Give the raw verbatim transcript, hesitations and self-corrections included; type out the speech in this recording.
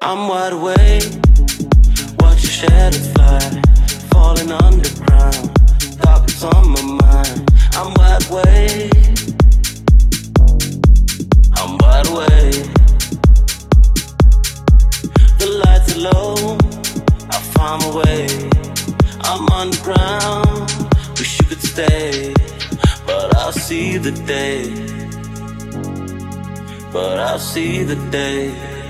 I'm wide awake, watch your shadow fly, falling underground, thoughts on my mind. I'm wide awake, I'm wide awake. The lights are low, I found my way. I'm underground, wish you could stay, but I'll see the day, but I'll see the day.